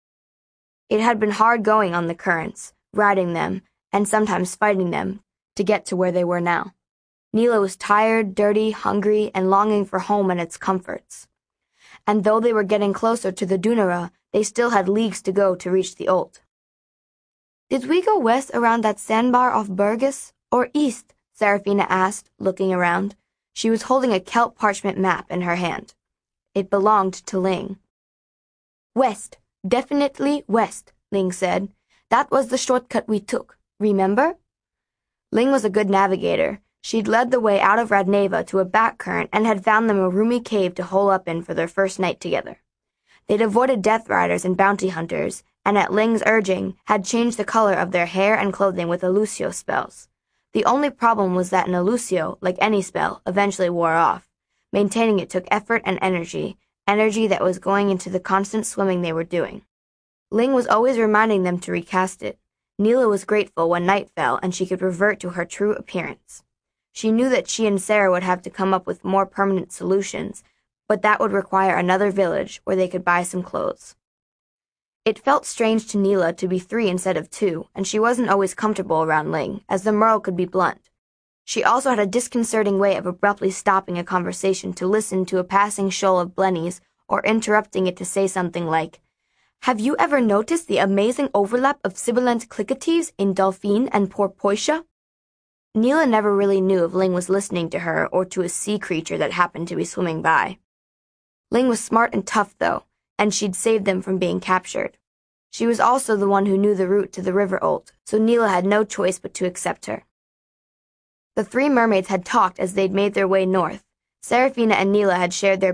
It had been hard going on the currents, riding them, and sometimes fighting them, to get to where they were now. Neela was tired, dirty, hungry, and longing for home and its comforts. And though they were getting closer to the Dunara, they still had leagues to go to reach the Olt. Did we go west around that sandbar off Burgess, or east? Seraphina asked, looking around. She was holding a kelp parchment map in her hand. It belonged to Ling. West. Definitely west, Ling said. That was the shortcut we took, remember? Ling was a good navigator. She'd led the way out of Radneva to a back current and had found them a roomy cave to hole up in for their first night together. They'd avoided death riders and bounty hunters, and at Ling's urging, had changed the color of their hair and clothing with Elusio spells. The only problem was that an Elusio, like any spell, eventually wore off. Maintaining it took effort and energy that was going into the constant swimming they were doing. Ling was always reminding them to recast it. Neela was grateful when night fell and she could revert to her true appearance. She knew that she and Sarah would have to come up with more permanent solutions, but that would require another village where they could buy some clothes. It felt strange to Neela to be 3 instead of 2, and she wasn't always comfortable around Ling, as the Merle could be blunt. She also had a disconcerting way of abruptly stopping a conversation to listen to a passing shoal of blennies or interrupting it to say something like, "Have you ever noticed the amazing overlap of sibilant clicatives in Dolphine and Porpoisia?" Neela never really knew if Ling was listening to her or to a sea creature that happened to be swimming by. Ling was smart and tough, though, and she'd saved them from being captured. She was also the one who knew the route to the River Olt, so Neela had no choice but to accept her. The three mermaids had talked as they'd made their way north. Seraphina and Neela had shared their